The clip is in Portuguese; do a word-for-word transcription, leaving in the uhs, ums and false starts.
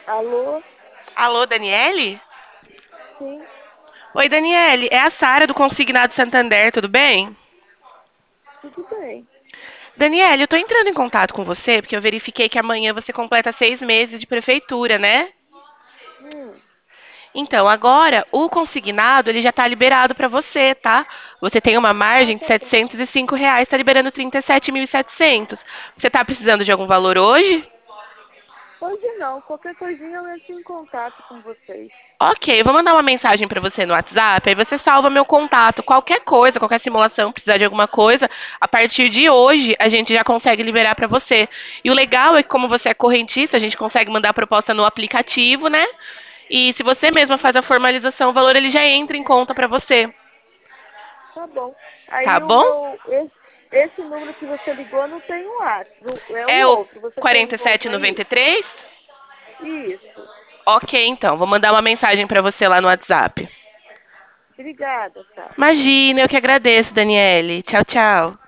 Alô? Alô, Daniele? Sim, Oi, Daniele, é a Sara do Consignado Santander, tudo bem? tudo bem. Daniele, eu tô entrando em contato com você porque eu verifiquei que amanhã você completa seis meses de prefeitura, né? Hum, Então, agora o consignado ele já tá liberado pra você, tá? Você tem uma ah, margem de tá bom. setecentos e cinco reais, tá liberando trinta e sete mil e setecentos. Você tá precisando de algum valor hoje? Hoje não, qualquer coisinha eu entro em contato com vocês. Ok, eu vou mandar uma mensagem pra você no WhatsApp, aí você salva meu contato. Qualquer coisa, qualquer simulação, precisar de alguma coisa, a partir de hoje a gente já consegue liberar pra você. E o legal é que como você é correntista, a gente consegue mandar a proposta no aplicativo, né? E se você mesma Uhum, faz a formalização, o valor ele já entra em conta pra você, tá bom. tá Aí o bom? meu, esse, esse número que você ligou não tem um WhatsApp, é o É o outro. Você tem um outro aí? quarenta e sete noventa e três? Isso. Ok, então, vou mandar uma mensagem pra você lá no WhatsApp. Obrigada, tá? Imagina, eu que agradeço, Daniele. Tchau, tchau.